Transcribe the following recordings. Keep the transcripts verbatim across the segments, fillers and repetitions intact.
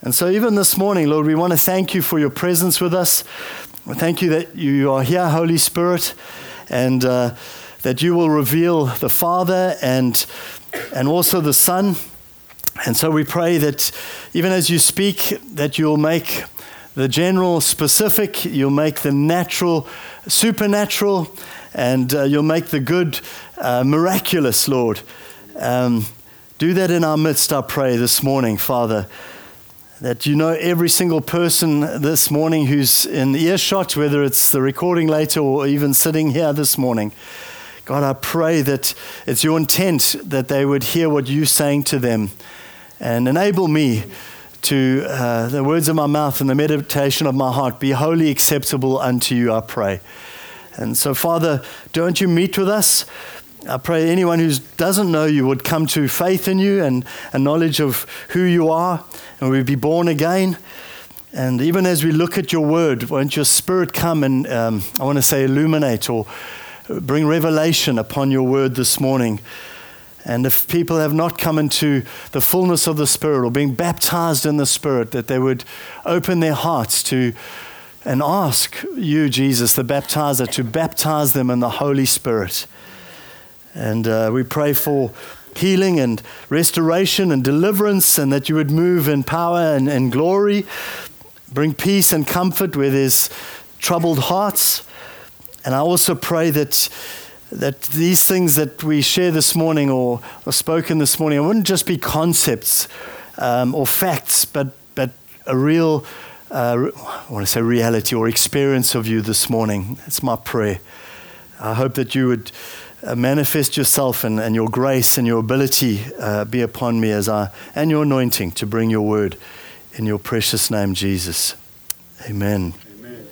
And so even this morning, Lord, we want to thank you for your presence with us. We thank you that you are here, Holy Spirit, and uh, that you will reveal the Father and and also the Son. And so we pray that even as you speak, that you'll make the general specific, you'll make the natural supernatural, and uh, you'll make the good uh, miraculous, Lord. Um, do that in our midst, I pray, this morning, Father. That you know every single person this morning who's in earshot, whether it's the recording later or even sitting here this morning. God, I pray that it's your intent that they would hear what you're saying to them, and enable me to, uh, the words of my mouth and the meditation of my heart be wholly acceptable unto you, I pray. And so, Father, don't you meet with us? I pray anyone who doesn't know you would come to faith in you and a knowledge of who you are, and we'd be born again. And even as we look at your word, won't your Spirit come and, um, I want to say, illuminate or bring revelation upon your word this morning. And if people have not come into the fullness of the Spirit or being baptized in the Spirit, that they would open their hearts to and ask you, Jesus, the baptizer, to baptize them in the Holy Spirit. And uh, we pray for healing and restoration and deliverance, and that you would move in power and, and glory, bring peace and comfort where there's troubled hearts. And I also pray that that these things that we share this morning or are spoken this morning, it wouldn't just be concepts um, or facts, but but a real, uh, I want to say reality or experience of you this morning. That's my prayer. I hope that you would Uh, manifest yourself and, and your grace and your ability uh, be upon me as I, and your anointing to bring your word in your precious name, Jesus. Amen. Amen.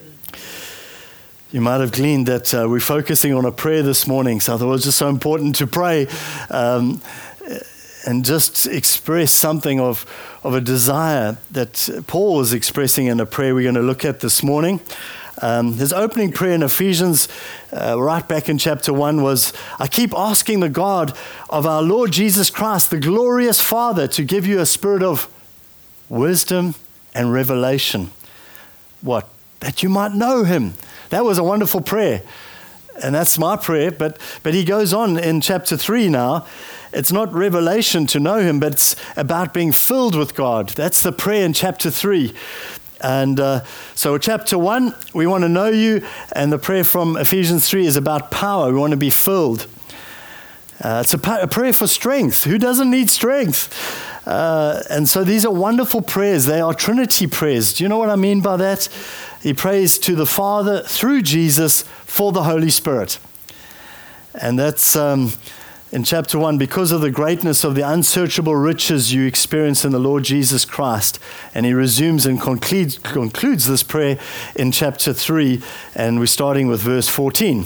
You might have gleaned that uh, we're focusing on a prayer this morning, so I thought it was just so important to pray um, and just express something of, of a desire that Paul was expressing in a prayer we're going to look at this morning. Um, his opening prayer in Ephesians, uh, right back in chapter one, was, I keep asking the God of our Lord Jesus Christ, the glorious Father, to give you a spirit of wisdom and revelation. What? That you might know him. That was a wonderful prayer. And that's my prayer. But, but he goes on in chapter three now. It's not revelation to know him, but it's about being filled with God. That's the prayer in chapter three. And uh, so chapter one, we want to know you, and the prayer from Ephesians three is about power. We want to be filled. Uh, it's a, a prayer for strength. Who doesn't need strength? Uh, and so these are wonderful prayers. They are Trinity prayers. Do you know what I mean by that? He prays to the Father through Jesus for the Holy Spirit. And that's um, in chapter one, because of the greatness of the unsearchable riches you experience in the Lord Jesus Christ. And he resumes and concludes, concludes this prayer in chapter three, and we're starting with verse fourteen.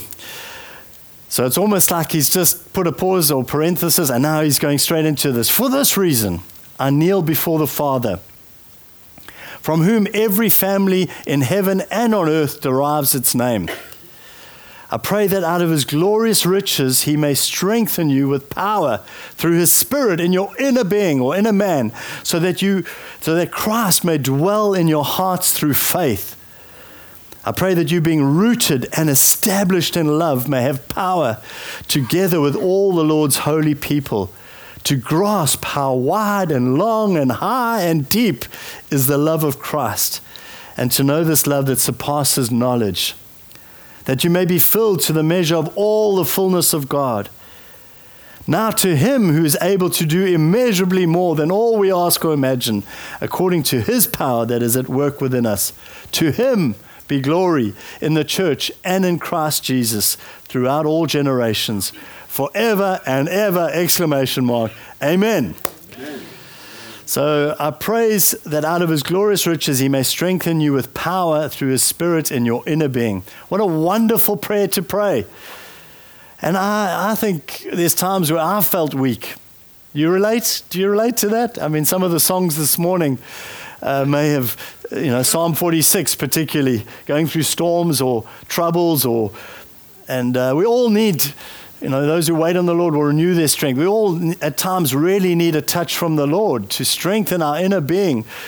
So it's almost like he's just put a pause or parenthesis, and now he's going straight into this. For this reason, I kneel before the Father, from whom every family in heaven and on earth derives its name. I pray that out of his glorious riches, he may strengthen you with power through his Spirit in your inner being or inner man, so that you, so that Christ may dwell in your hearts through faith. I pray that you, being rooted and established in love, may have power, together with all the Lord's holy people, to grasp how wide and long and high and deep is the love of Christ, and to know this love that surpasses knowledge, that you may be filled to the measure of all the fullness of God. Now to him who is able to do immeasurably more than all we ask or imagine, according to his power that is at work within us, to him be glory in the church and in Christ Jesus throughout all generations, forever and ever, exclamation mark, amen. Amen. So I praise that out of his glorious riches he may strengthen you with power through his Spirit in your inner being. What a wonderful prayer to pray. And I, I think there's times where I felt weak. You relate? Do you relate to that? I mean, some of the songs this morning uh, may have, you know, Psalm forty-six particularly, going through storms or troubles, or, and uh, we all need, you know, those who wait on the Lord will renew their strength. We all at times really need a touch from the Lord to strengthen our inner being.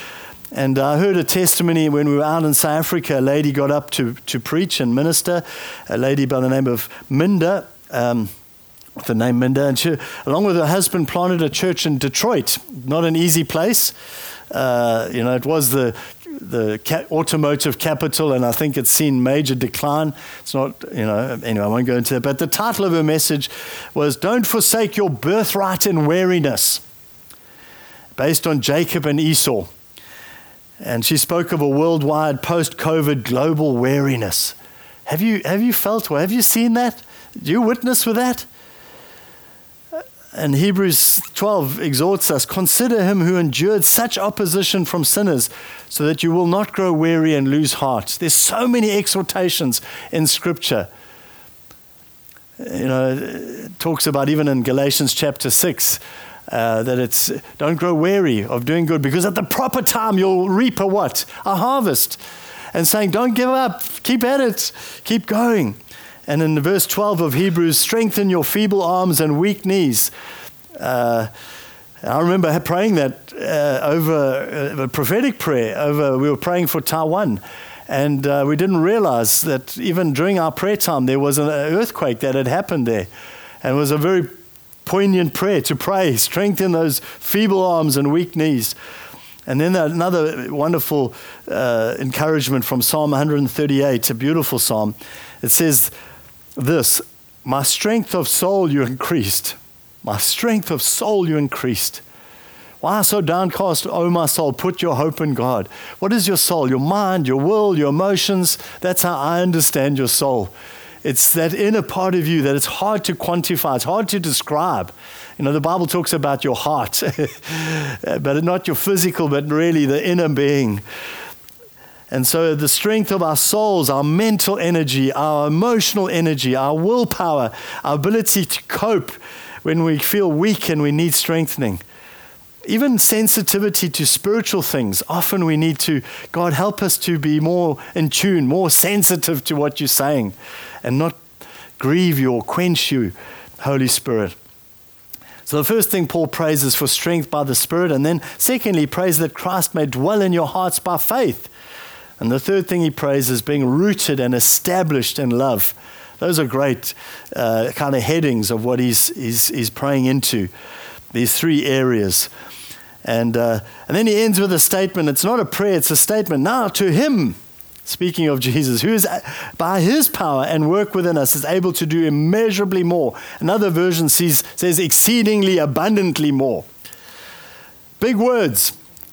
And I heard a testimony when we were out in South Africa. A lady got up to, to preach and minister, a lady by the name of Minda, um, the name Minda, and she, along with her husband, planted a church in Detroit. Not an easy place. Uh, you know, it was the the ca- automotive capital, and I think it's seen major decline. It's not, you know, anyway, I won't go into that. But the title of her message was, "Don't Forsake Your Birthright in Weariness," based on Jacob and Esau. And she spoke of a worldwide post-COVID global weariness. Have you have you felt or have you seen that? Do you witness with that? And Hebrews twelve exhorts us, "Consider him who endured such opposition from sinners, so that you will not grow weary and lose heart." There's so many exhortations in Scripture. You know, it talks about even in Galatians chapter six, uh, that it's, don't grow weary of doing good, because at the proper time you'll reap a what? A harvest. And saying, don't give up, keep at it, keep going. And in verse twelve of Hebrews, "Strengthen your feeble arms and weak knees." Uh, I remember praying that uh, over uh, a prophetic prayer. Over we were praying for Taiwan, and uh, we didn't realize that even during our prayer time there was an earthquake that had happened there, and it was a very poignant prayer to pray, strengthen those feeble arms and weak knees. And then another wonderful uh, encouragement from Psalm one thirty-eight, a beautiful psalm. It says this, "My strength of soul you increased. My strength of soul you increased. Why so downcast, O my soul? Put your hope in God." What is your soul? Your mind, your will, your emotions. That's how I understand your soul. It's that inner part of you that it's hard to quantify. It's hard to describe. You know, the Bible talks about your heart, but not your physical, but really the inner being. And so the strength of our souls, our mental energy, our emotional energy, our willpower, our ability to cope when we feel weak and we need strengthening. Even sensitivity to spiritual things. Often we need to, God, help us to be more in tune, more sensitive to what you're saying, and not grieve you or quench you, Holy Spirit. So the first thing Paul prays is for strength by the Spirit, and then secondly, he prays that Christ may dwell in your hearts by faith. And the third thing he prays is being rooted and established in love. Those are great uh, kind of headings of what he's, he's, he's praying into, these three areas. And, uh, and then he ends with a statement. It's not a prayer, it's a statement. "Now to him," speaking of Jesus, "who is by his power and work within us is able to do immeasurably more." Another version says, says exceedingly abundantly more. Big words.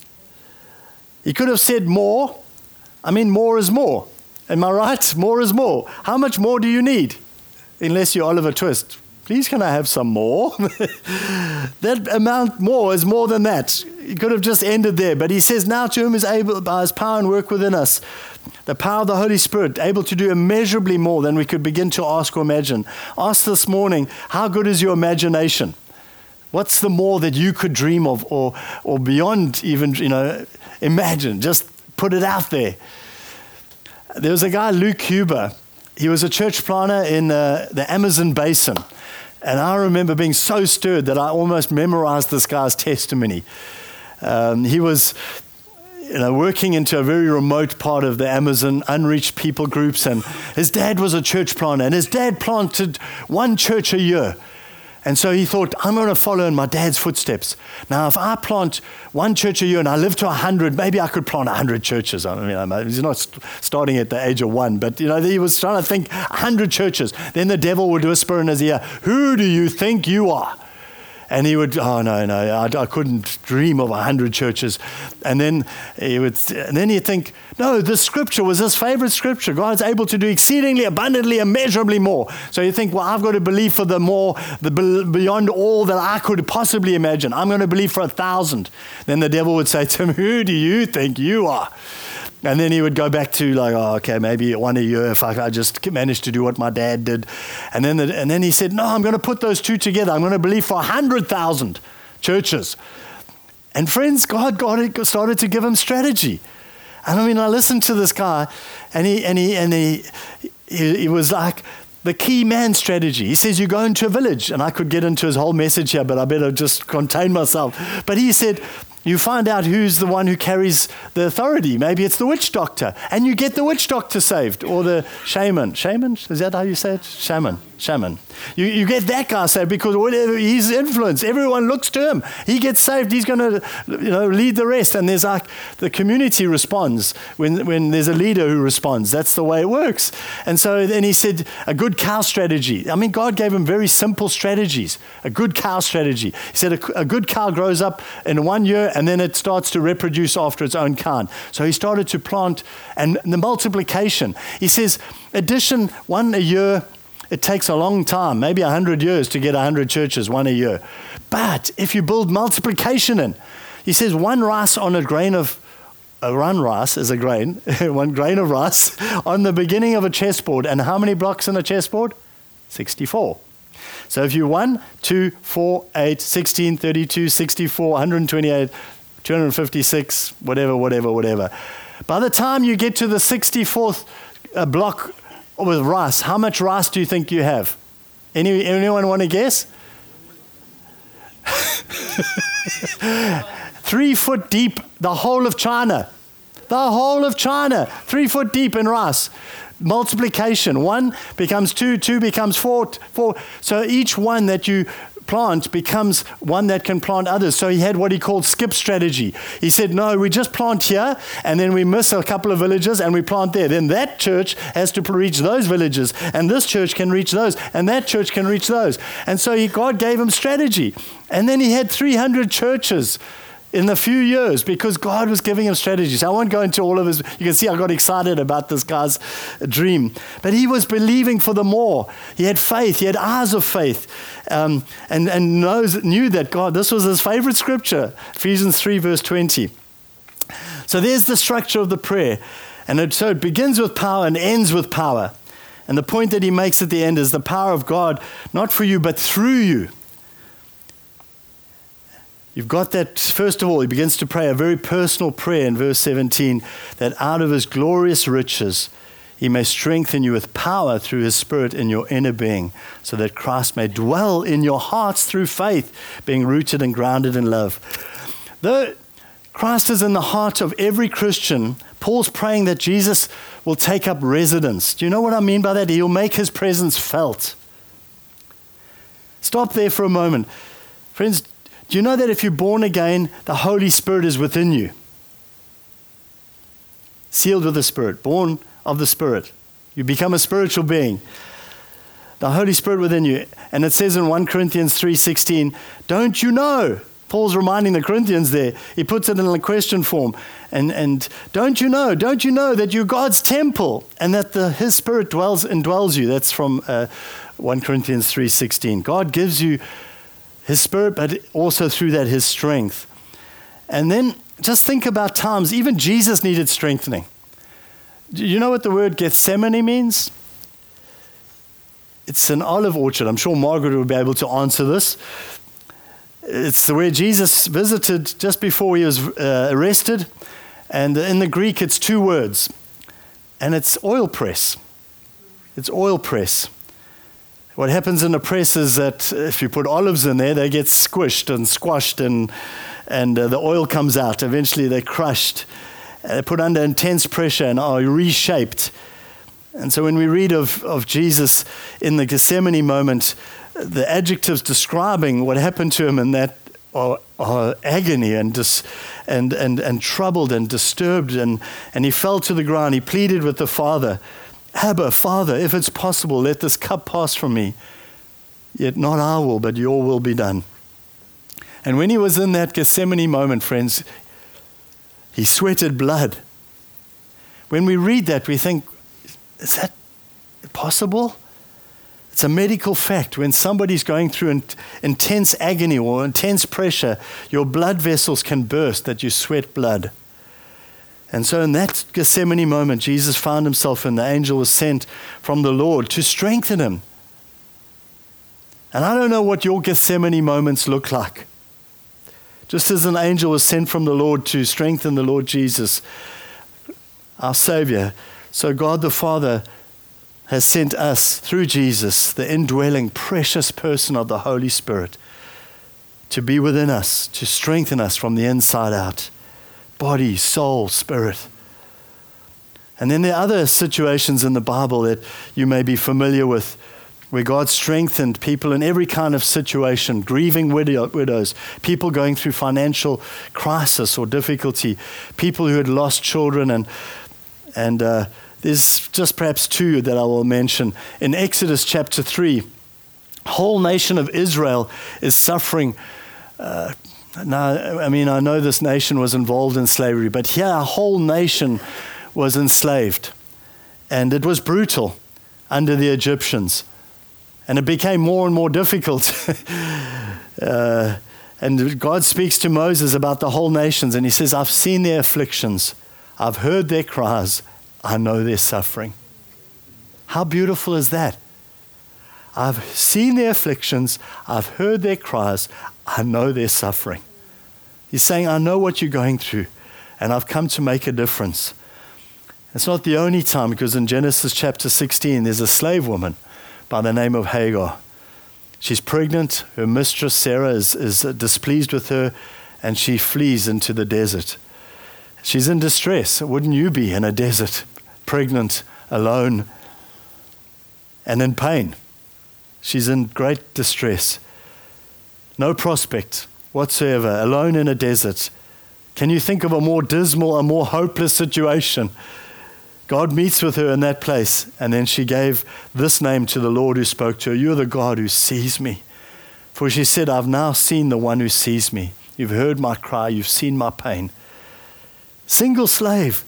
He could have said more. I mean, more is more. Am I right? More is more. How much more do you need? Unless you're Oliver Twist. Please, can I have some more? That amount more is more than that. He could have just ended there. But he says, "Now to whom is able by his power and work within us," the power of the Holy Spirit, able to do immeasurably more than we could begin to ask or imagine. Ask this morning, how good is your imagination? What's the more that you could dream of, or or beyond even, you know, imagine? Just put it out there. There was a guy, Luke Huber. He was a church planner in uh, the Amazon basin. And I remember being so stirred that I almost memorized this guy's testimony. Um, he was you know, working into a very remote part of the Amazon, unreached people groups. And his dad was a church planner. And his dad planted one church a year. And so he thought, I'm going to follow in my dad's footsteps. Now, if I plant one church a year and I live to a hundred, maybe I could plant a hundred churches. I mean, he's not st- starting at the age of one, but you know, he was trying to think a hundred churches. Then the devil would whisper in his ear, "Who do you think you are?" And he would, oh no, no, I, I couldn't dream of a hundred churches. And then he would, and then he'd think, no, this scripture was his favorite scripture. God's able to do exceedingly, abundantly, immeasurably more. So you think, well, I've got to believe for the more, the beyond all that I could possibly imagine. I'm going to believe for a thousand. Then the devil would say to him, "Who do you think you are?" And then he would go back to like, oh, okay, maybe one a year if I, I just managed to do what my dad did. And then the, and then he said, no, I'm going to put those two together. I'm going to believe for one hundred thousand churches. And friends, God, God started to give him strategy. And I mean, I listened to this guy, and he and he and he he, he was like the key man strategy. He says, you go into a village, and I could get into his whole message here, but I better just contain myself. But he said, You find out who's the one who carries the authority. Maybe it's the witch doctor, and you get the witch doctor saved, or the shaman. Shaman? Is that how you say it? Shaman. Shaman. You, you get that guy saved because whatever he's influenced, everyone looks to him. He gets saved. He's going to, you know, lead the rest. And there's like the community responds when when there's a leader who responds. That's the way it works. And so then he said a good cow strategy. I mean, God gave him very simple strategies. A good cow strategy. He said a, a good cow grows up in one year, and then it starts to reproduce after its own kind. So he started to plant, and the multiplication. He says addition one a year. It takes a long time, maybe a hundred years to get a hundred churches, one a year. But if you build multiplication in, he says one rice on a grain of, a run rice is a grain, one grain of rice on the beginning of a chessboard. And how many blocks in a chessboard? sixty-four. So if you one, two, four, eight, sixteen, thirty-two, sixty-four, one hundred twenty-eight, two hundred fifty-six, whatever, whatever, whatever. By the time you get to the sixty-fourth uh, block with rice, how much rice do you think you have? Any, anyone want to guess? Three foot deep, the whole of China. The whole of China, three foot deep in rice. Multiplication, one becomes two, two becomes four, four. So each one that you plant becomes one that can plant others. So he had what he called skip strategy. He said, no, we just plant here, and then we miss a couple of villages, and we plant there. Then that church has to reach those villages, and this church can reach those, and that church can reach those. And so he, God gave him strategy. And then he had three hundred churches in a few years because God was giving him strategies. I won't go into all of his. You can see I got excited about this guy's dream. But he was believing for the more. He had faith. He had eyes of faith. Um, and and knows, knew that God, this was his favorite scripture, Ephesians three, verse twenty. So there's the structure of the prayer. And it, so it begins with power and ends with power. And the point that he makes at the end is the power of God, not for you, but through you. You've got that, first of all, he begins to pray a very personal prayer in verse seventeen, that out of his glorious riches he may strengthen you with power through his Spirit in your inner being, so that Christ may dwell in your hearts through faith, being rooted and grounded in love. Though Christ is in the heart of every Christian, Paul's praying that Jesus will take up residence. Do you know what I mean by that? He'll make his presence felt. Stop there for a moment. Friends, do you know that if you're born again, the Holy Spirit is within you? Sealed with the Spirit, born of the Spirit. You become a spiritual being. The Holy Spirit within you. And it says in First Corinthians three sixteen, don't you know? Paul's reminding the Corinthians there. He puts it in a question form. And, and don't you know? Don't you know that you're God's temple and that the, his Spirit dwells indwells you? That's from uh, First Corinthians three sixteen. God gives you his Spirit, but also through that, his strength. And then just think about times, even Jesus needed strengthening. Do you know what the word Gethsemane means? It's an olive orchard. I'm sure Margaret will be able to answer this. It's where Jesus visited just before he was uh, arrested. And in the Greek, it's two words. And it's oil press. It's oil press. What happens in a press is that if you put olives in there, they get squished and squashed, and and uh, the oil comes out. Eventually they're crushed. They're put under intense pressure and are reshaped. And so when we read of, of Jesus in the Gethsemane moment, the adjectives describing what happened to him in that are, are agony and, dis, and, and, and troubled and disturbed. And, and he fell to the ground. He pleaded with the Father, Abba, Father, if it's possible, let this cup pass from me. Yet not our will, but your will be done. And when he was in that Gethsemane moment, friends, he sweated blood. When we read that, we think, is that possible? It's a medical fact. When somebody's going through in, intense agony or intense pressure, your blood vessels can burst, that you sweat blood. And so in that Gethsemane moment, Jesus found himself, and the angel was sent from the Lord to strengthen him. And I don't know what your Gethsemane moments look like. Just as an angel was sent from the Lord to strengthen the Lord Jesus, our Savior, so God the Father has sent us through Jesus, the indwelling, precious person of the Holy Spirit, to be within us, to strengthen us from the inside out. Body, soul, spirit. And then there are other situations in the Bible that you may be familiar with, where God strengthened people in every kind of situation, grieving widow, widows, people going through financial crisis or difficulty, people who had lost children. And, and uh, there's just perhaps two that I will mention. In Exodus chapter three, whole nation of Israel is suffering. Uh, now, I mean, I know this nation was involved in slavery, but here a whole nation was enslaved. And it was brutal under the Egyptians. And it became more and more difficult. uh, and God speaks to Moses about the whole nations, and he says, I've seen their afflictions. I've heard their cries. I know their suffering. How beautiful is that? I've seen their afflictions. I've heard their cries. I know their suffering. He's saying, I know what you're going through, and I've come to make a difference. It's not the only time, because in Genesis chapter sixteen, there's a slave woman by the name of Hagar. She's pregnant. Her mistress, Sarah, is, is displeased with her, and she flees into the desert. She's in distress. Wouldn't you be in a desert, pregnant, alone, and in pain? She's in great distress. No prospect whatsoever, alone in a desert. Can you think of a more dismal, a more hopeless situation? God meets with her in that place, and then she gave this name to the Lord who spoke to her. You're the God who sees me. For she said, I've now seen the one who sees me. You've heard my cry. You've seen my pain. Single slave.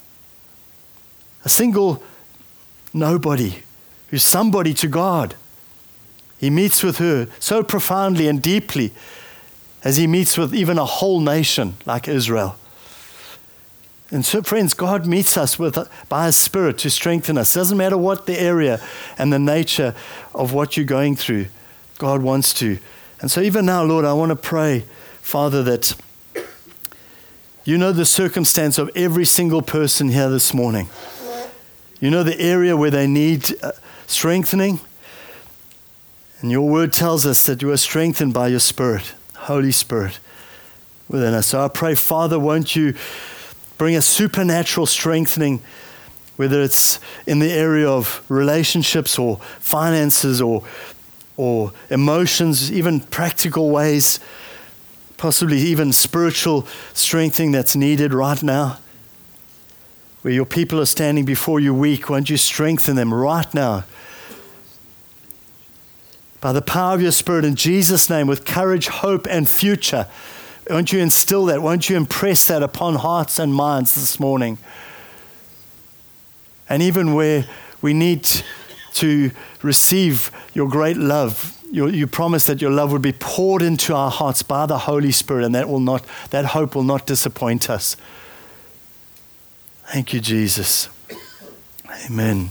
A single nobody who's somebody to God. He meets with her so profoundly and deeply as he meets with even a whole nation like Israel. And so, friends, God meets us with by His Spirit to strengthen us. Doesn't matter what the area and the nature of what you're going through, God wants to. And so even now, Lord, I want to pray, Father, that you know the circumstance of every single person here this morning. You know the area where they need uh, strengthening. And your word tells us that you are strengthened by your Spirit, Holy Spirit, within us. So I pray, Father, won't you bring a supernatural strengthening, whether it's in the area of relationships or finances or, or emotions, even practical ways, possibly even spiritual strengthening that's needed right now. Where your people are standing before you weak, won't you strengthen them right now? By the power of your Spirit, in Jesus' name, with courage, hope, and future. Won't you instill that? Won't you impress that upon hearts and minds this morning? And even where we need to receive your great love, you, you promise that your love would be poured into our hearts by the Holy Spirit, and that will not, that hope will not disappoint us. Thank you, Jesus. Amen.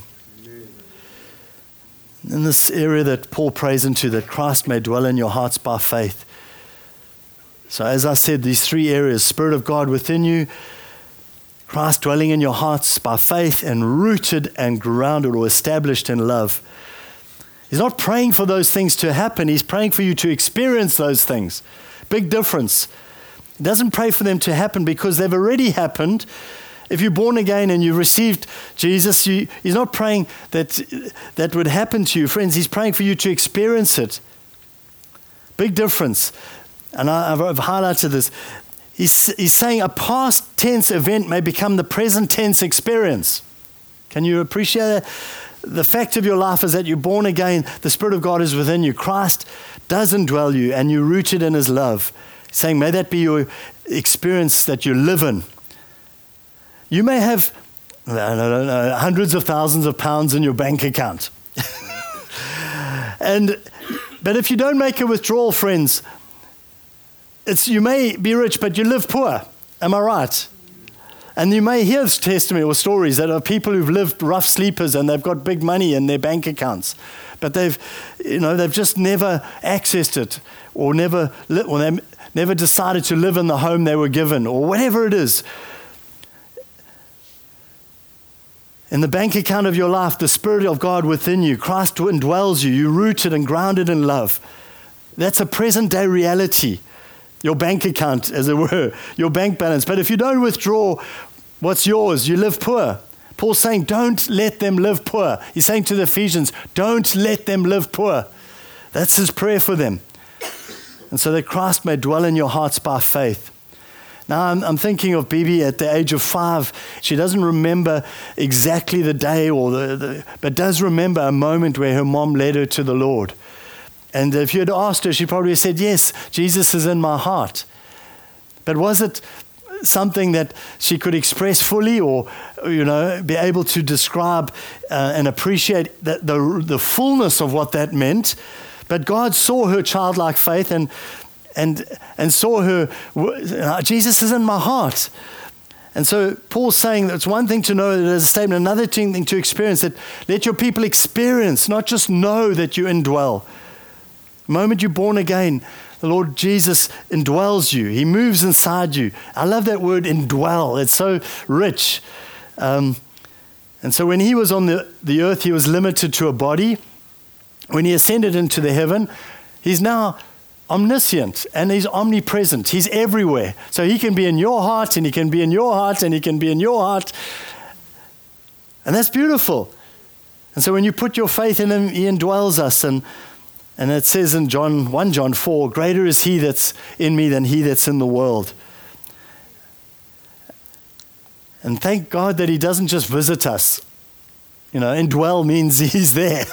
In this area that Paul prays into, that Christ may dwell in your hearts by faith. So as I said, these three areas, Spirit of God within you, Christ dwelling in your hearts by faith, and rooted and grounded or established in love. He's not praying for those things to happen. He's praying for you to experience those things. Big difference. He doesn't pray for them to happen because they've already happened. If you're born again and you've received Jesus, you, he's not praying that that would happen to you. Friends, he's praying for you to experience it. Big difference. And I, I've, I've highlighted this. He's, he's saying a past tense event may become the present tense experience. Can you appreciate that? The fact of your life is that you're born again. The Spirit of God is within you. Christ does indwell you, and you're rooted in His love. He's saying, may that be your experience that you live in. You may have, I don't know, hundreds of thousands of pounds in your bank account. and But if you don't make a withdrawal, friends, it's, you may be rich, but you live poor. Am I right? And you may hear testimony or stories that are people who've lived rough sleepers and they've got big money in their bank accounts, but they've, you know, they've just never accessed it, or never, or they never decided to live in the home they were given, or whatever it is. In the bank account of your life, the Spirit of God within you, Christ indwells you. You're rooted and grounded in love. That's a present day reality. Your bank account, as it were, your bank balance. But if you don't withdraw what's yours, you live poor. Paul's saying, don't let them live poor. He's saying to the Ephesians, don't let them live poor. That's his prayer for them. And so that Christ may dwell in your hearts by faith. Now, I'm, I'm thinking of Bibi at the age of five. She doesn't remember exactly the day, or the, the, but does remember a moment where her mom led her to the Lord. And if you had asked her, she probably said, yes, Jesus is in my heart. But was it something that she could express fully, or, you know, be able to describe uh, and appreciate the, the, the fullness of what that meant? But God saw her childlike faith and and and saw her, Jesus is in my heart. And so Paul's saying that it's one thing to know that as a statement, another thing to experience that. Let your people experience, not just know that you indwell. The moment you're born again, the Lord Jesus indwells you. He moves inside you. I love that word, indwell. It's so rich. Um, and so when he was on the, the earth, he was limited to a body. When he ascended into the heaven, he's now omniscient and he's omnipresent. He's everywhere. So he can be in your heart, and he can be in your heart, and he can be in your heart. And that's beautiful. And so when you put your faith in him, he indwells us. And And it says in John First John four, greater is he that's in me than he that's in the world. And thank God that he doesn't just visit us. You know, indwell means he's there.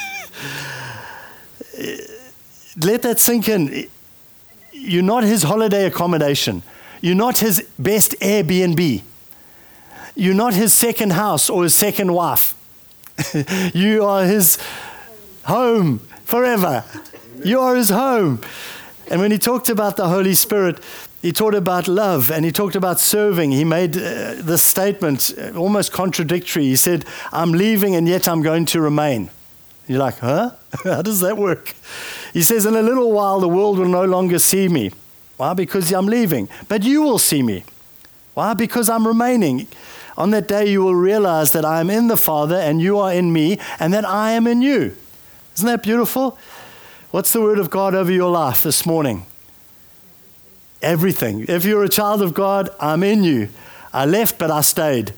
Let that sink in. You're not his holiday accommodation. You're not his best Airbnb. You're not his second house or his second wife. You are his home. Forever. You are his home. And when he talked about the Holy Spirit, he talked about love, and he talked about serving. He made uh, this statement uh, almost contradictory. He said, I'm leaving and yet I'm going to remain. You're like, huh? How does that work? He says, in a little while the world will no longer see me. Why? Because I'm leaving. But you will see me. Why? Because I'm remaining. On that day you will realize that I am in the Father and you are in me, and that I am in you. Isn't that beautiful? What's the word of God over your life this morning? Everything. If you're a child of God, I'm in you. I left, but I stayed.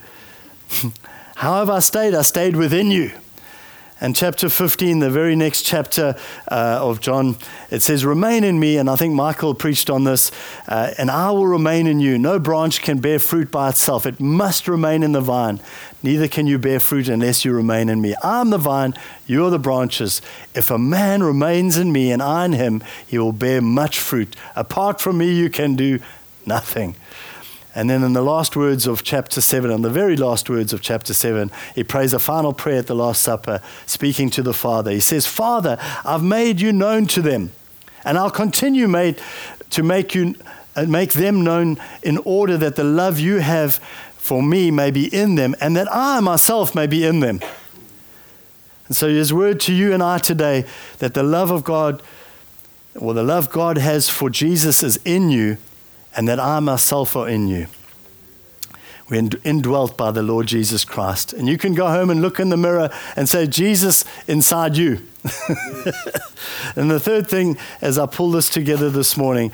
How have I stayed? I stayed within you. And chapter fifteen, the very next chapter uh, of John, it says, remain in me. And I think Michael preached on this. Uh, and I will remain in you. No branch can bear fruit by itself. It must remain in the vine. Neither can you bear fruit unless you remain in me. I'm the vine, you are the branches. If a man remains in me and I in him, he will bear much fruit. Apart from me, you can do nothing. And then in the last words of chapter seven, on the very last words of chapter seven, he prays a final prayer at the Last Supper, speaking to the Father. He says, Father, I've made you known to them, and I'll continue made, to make you uh, make them known, in order that the love you have for me may be in them, and that I myself may be in them. And so his word to you and I today, that the love of God, or the love God has for Jesus is in you, and that I myself are in you. We're indwelt by the Lord Jesus Christ. And you can go home and look in the mirror and say, Jesus inside you. And the third thing, as I pull this together this morning,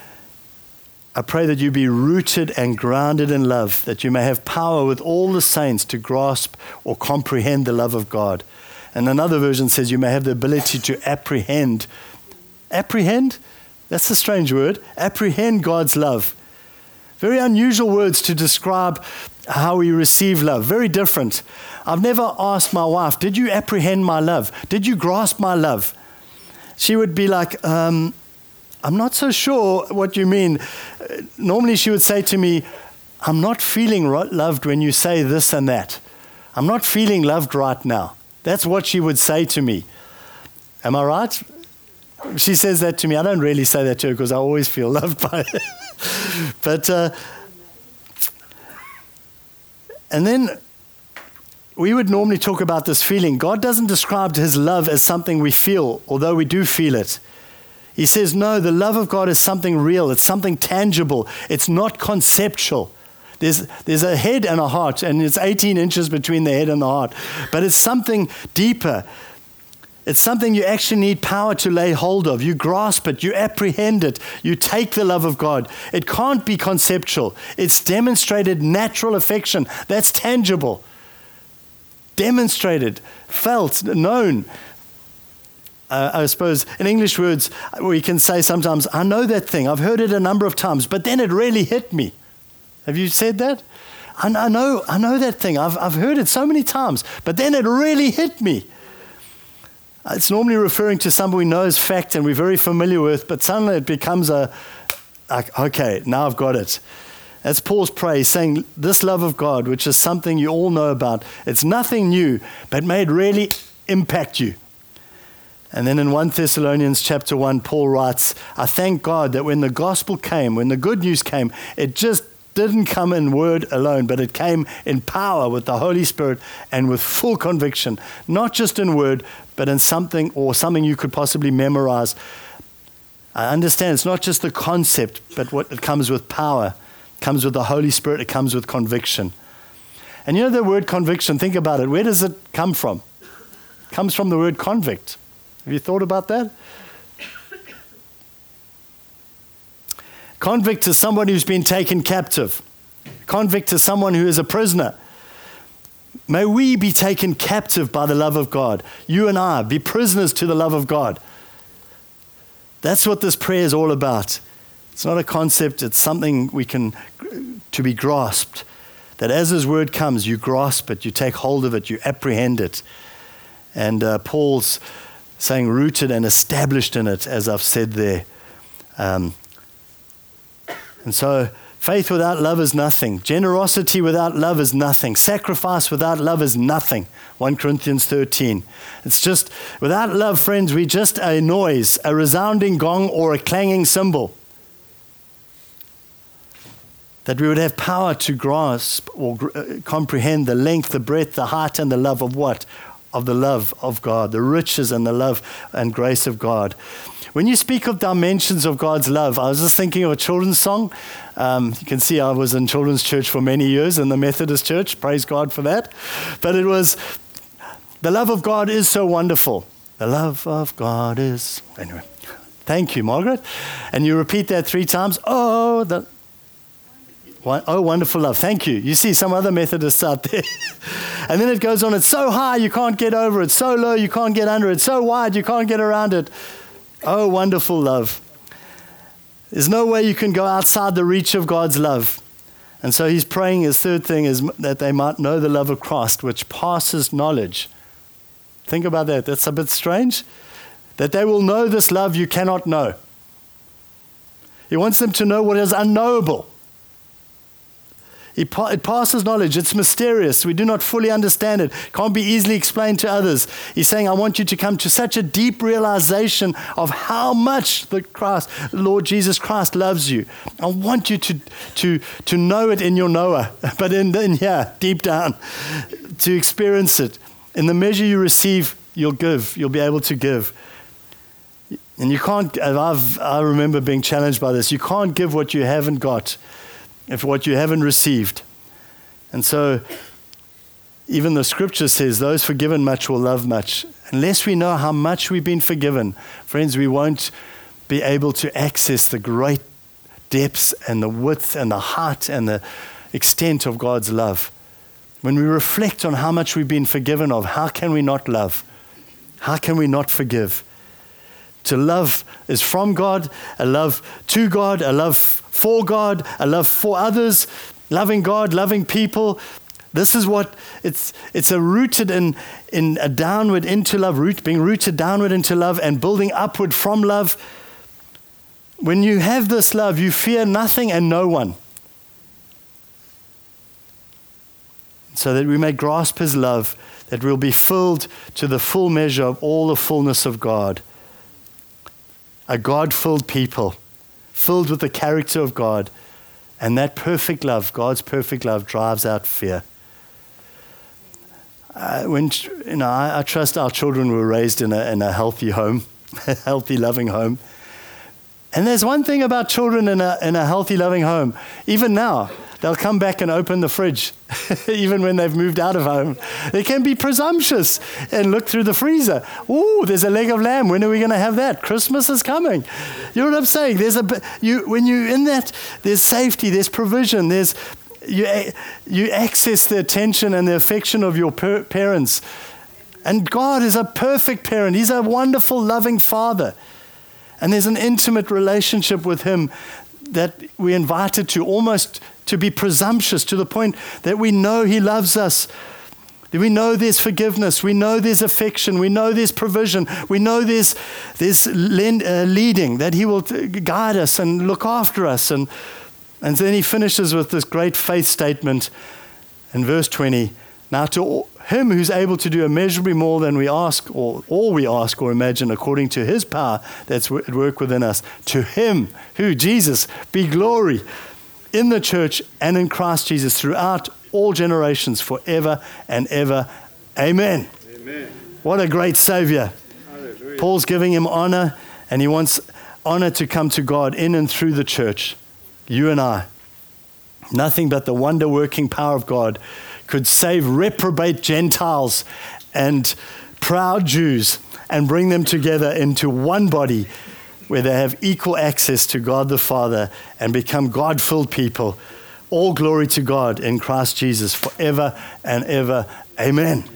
I pray that you be rooted and grounded in love, that you may have power with all the saints to grasp or comprehend the love of God. And another version says you may have the ability to apprehend. Apprehend? That's a strange word. Apprehend God's love. Very unusual words to describe how we receive love. Very different. I've never asked my wife, did you apprehend my love? Did you grasp my love? She would be like, um, I'm not so sure what you mean. Normally she would say to me, I'm not feeling loved when you say this and that. I'm not feeling loved right now. That's what she would say to me. Am I right? She says that to me. I don't really say that to her because I always feel loved by her. But, uh, and then we would normally talk about this feeling. God doesn't describe his love as something we feel, although we do feel it. He says, no, the love of God is something real. It's something tangible. It's not conceptual. There's, there's a head and a heart, and it's eighteen inches between the head and the heart. But it's something deeper. It's something you actually need power to lay hold of. You grasp it, you apprehend it, you take the love of God. It can't be conceptual. It's demonstrated natural affection. That's tangible. Demonstrated, felt, known. Uh, I suppose in English words, we can say sometimes, I know that thing. I've heard it a number of times, but then it really hit me. Have you said that? I, I know, I know that thing. I've, I've heard it so many times, but then it really hit me. It's normally referring to something we know as fact and we're very familiar with, but suddenly it becomes a, like, okay, now I've got it. That's Paul's praise, saying this love of God, which is something you all know about, it's nothing new, but may it really impact you. And then in First Thessalonians chapter one, Paul writes, I thank God that when the gospel came, when the good news came, it just didn't come in word alone, but it came in power with the Holy Spirit and with full conviction, not just in word, but in something or something you could possibly memorize. I understand it's not just the concept, but what it comes with power. It comes with the Holy Spirit. It comes with conviction. And you know the word conviction, think about it. Where does it come from? It comes from the word convict. Have you thought about that? Convict is someone who's been taken captive. Convict is someone who is a prisoner. May we be taken captive by the love of God. You and I be prisoners to the love of God. That's what this prayer is all about. It's not a concept, it's something we can, to be grasped. That as His word comes, you grasp it, you take hold of it, you apprehend it. And uh, Paul's saying rooted and established in it, as I've said there. Um, and so faith without love is nothing. Generosity without love is nothing. Sacrifice without love is nothing. First Corinthians thirteen. It's just, without love, friends, we're just a noise, a resounding gong or a clanging cymbal. That we would have power to grasp or gr- uh, comprehend the length, the breadth, the height, and the love of what? Of the love of God, the riches and the love and grace of God. When you speak of dimensions of God's love, I was just thinking of a children's song. Um, you can see I was in children's church for many years in the Methodist church. Praise God for that. But it was, the love of God is so wonderful. The love of God is, anyway. Thank you, Margaret. And you repeat that three times. Oh, the, oh, wonderful love. Thank you. You see some other Methodists out there. And then it goes on. It's so high you can't get over it. So low you can't get under it. So wide you can't get around it. Oh, wonderful love. There's no way you can go outside the reach of God's love. And so he's praying, his third thing is that they might know the love of Christ, which passes knowledge. Think about that. That's a bit strange. That they will know this love you cannot know. He wants them to know what is unknowable. It passes knowledge. It's mysterious. We do not fully understand it. Can't be easily explained to others. He's saying, I want you to come to such a deep realization of how much the Christ, the Lord Jesus Christ loves you. I want you to, to, to know it in your knower, but in, in here, deep down, to experience it. In the measure you receive, you'll give. You'll be able to give. And you can't, I've, I remember being challenged by this. You can't give what you haven't got. If what you haven't received. And so even the scripture says those forgiven much will love much. Unless we know how much we've been forgiven, friends, we won't be able to access the great depths and the width and the height and the extent of God's love. When we reflect on how much we've been forgiven of, how can we not love? How can we not forgive? To love is from God, a love to God, a love for God, a love for others, loving God, loving people. This is what it's it's a rooted in in a downward into love, root being rooted downward into love and building upward from love. When you have this love, you fear nothing and no one. So that we may grasp his love, that we'll be filled to the full measure of all the fullness of God. A God-filled people, filled with the character of God. And that perfect love, God's perfect love, drives out fear. Uh, when you know, I, I trust our children were raised in a, in a healthy home, a healthy, loving home. And there's one thing about children in a, in a healthy, loving home. Even now, they'll come back and open the fridge, even when they've moved out of home. They can be presumptuous and look through the freezer. Ooh, there's a leg of lamb. When are we going to have that? Christmas is coming. You know what I'm saying? There's a you when you're in that, there's safety, there's provision, there's you you access the attention and the affection of your per- parents. And God is a perfect parent. He's a wonderful, loving father. And there's an intimate relationship with him that we're invited to, almost to be presumptuous to the point that we know he loves us. That we know there's forgiveness. We know there's affection. We know there's provision. We know there's, there's leading, that he will guide us and look after us. And, and then he finishes with this great faith statement in verse twenty. Now to him who's able to do immeasurably more than we ask, or all we ask or imagine, according to his power that's at work within us, to him, who, Jesus, be glory in the church and in Christ Jesus throughout all generations, forever and ever. Amen. Amen. What a great Savior. Hallelujah. Paul's giving him honor, and he wants honor to come to God in and through the church. You and I. Nothing but the wonder-working power of God could save reprobate Gentiles and proud Jews and bring them together into one body where they have equal access to God the Father and become God-filled people. All glory to God in Christ Jesus forever and ever. Amen.